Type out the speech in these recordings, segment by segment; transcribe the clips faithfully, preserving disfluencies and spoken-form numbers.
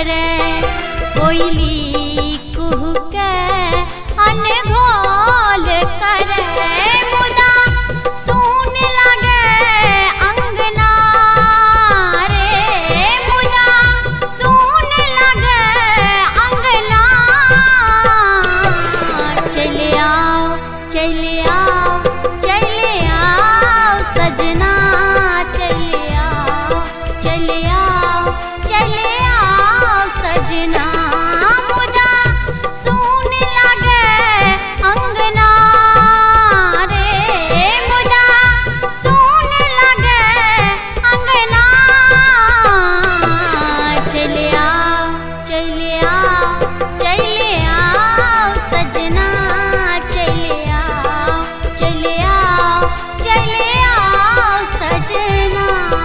करे कोयली कुहके अनघोल करे मुदा सुन लगे अंगना रे मुदा सुन लगे अंगना चले आओ चले आओ चले आओ सजना चले आओ चले आओ चले आओ सजना मुदा सुन लगे अंगना रे मुदा सुन लगे अंगना चले आओ चले आओ चले आओ सजना चले आओ चले आओ चले आओ सजना।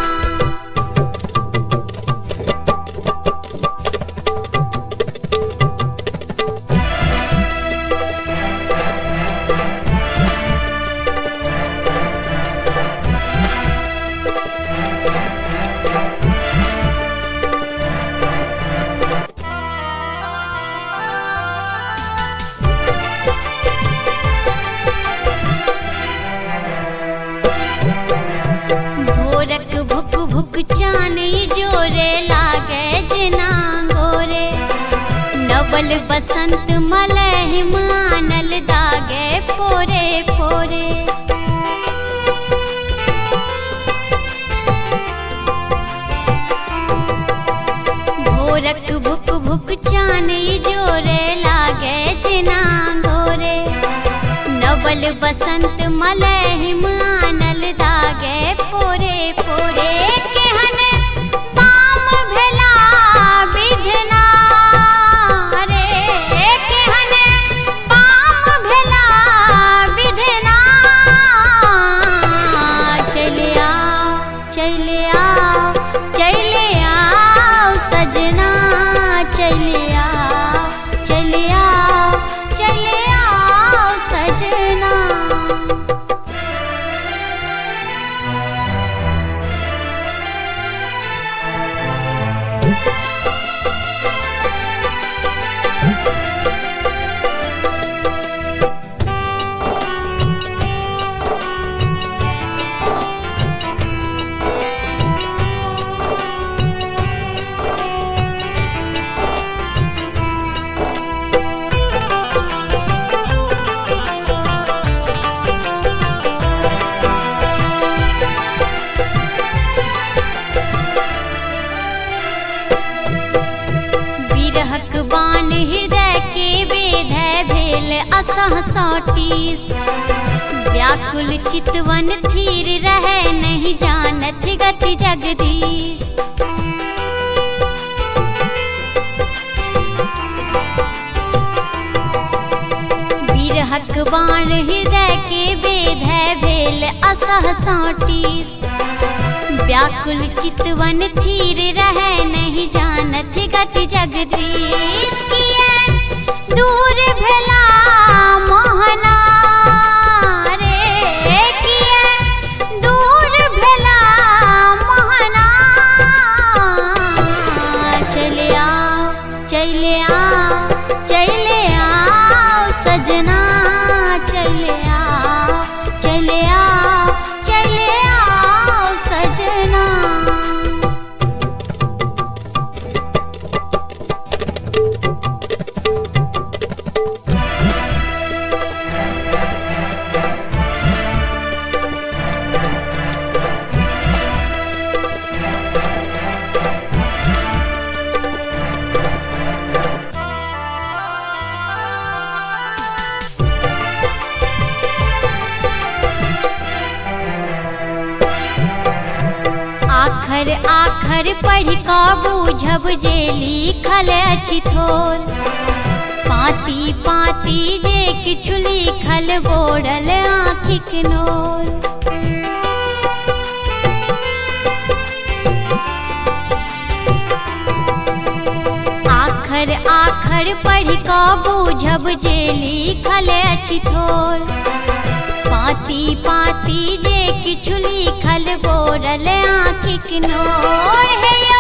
भोरक भुक भुक चानी जोरे लागे जना गोरे नवल बसंत मलहिम आनल दागे फोरे फोरे भोरक भुक भुक चानी जोरे लागे जना गोरे नवल बसंत मलहिम आनल दागे फोरे फोरे केहन पाम भेला विधना रे केहन पाम भेला विधना चले आओ चले आओ चले आओ सजना चले आओ चले आओ चले आओ सजना। विरहक बाण हृदय के वेद भेल असह सौटीस व्याकुल चितवन थीर रहे नहीं जानत गति जगदीश विरहक बाण हृदय के वेद भेल असह सौटीस व्याकुल चितवन थीर रहे नहीं जानत गति जगदीश किए दूर भेला मोहना रे किए दूर भेला मोहना चले आओ चले आओ चले आओ सजना चले आओ चले आओ चले आओ सजना। आखर आखर पढ़ का बूझब जे लिखल अछि थोर पाती पाती जे किछु लिखल बोड़ल आँखिक नोर आखर आखर पढ़ का बूझब जे लिखल अछि थोर पाती पाती जे किछु लिखल बोरल आँखिक नोर हे